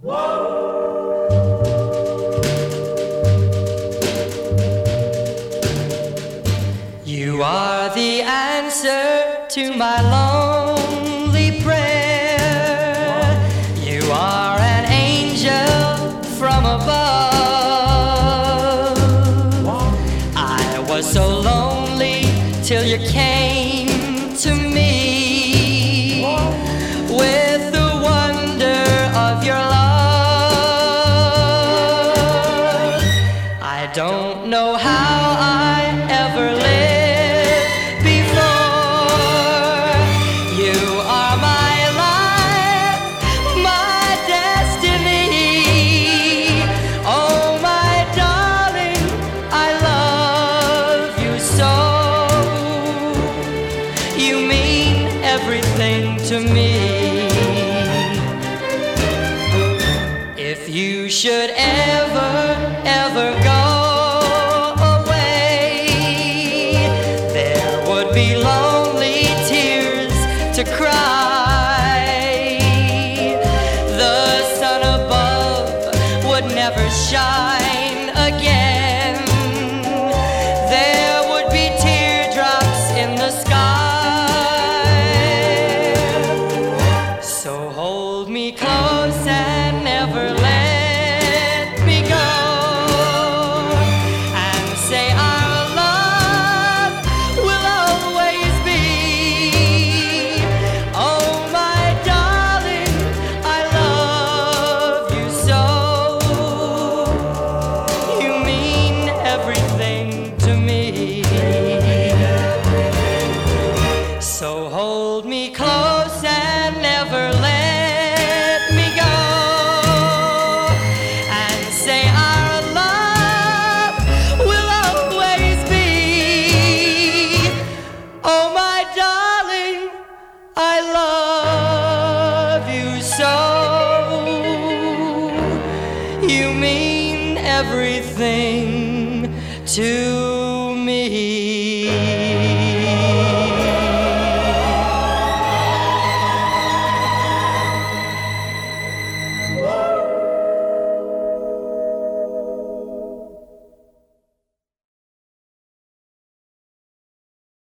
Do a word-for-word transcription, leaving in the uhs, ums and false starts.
You are the answer to my lonely prayer. You are an angel from above. I was so lonely till you came to me with the wonder of your love. I don't know how I ever lived. You mean everything to me. If you should ever, ever go away, there would be lonely tears to cry. The sun above would never shine again. There would be teardrops in the sky. So hold me close and never let me go, and say our love will always be. Oh my darling, I love you so. You mean everything to me. So hold me close and never let me go, and say our love will always be. Oh my darling, I love you so. You mean everything to me.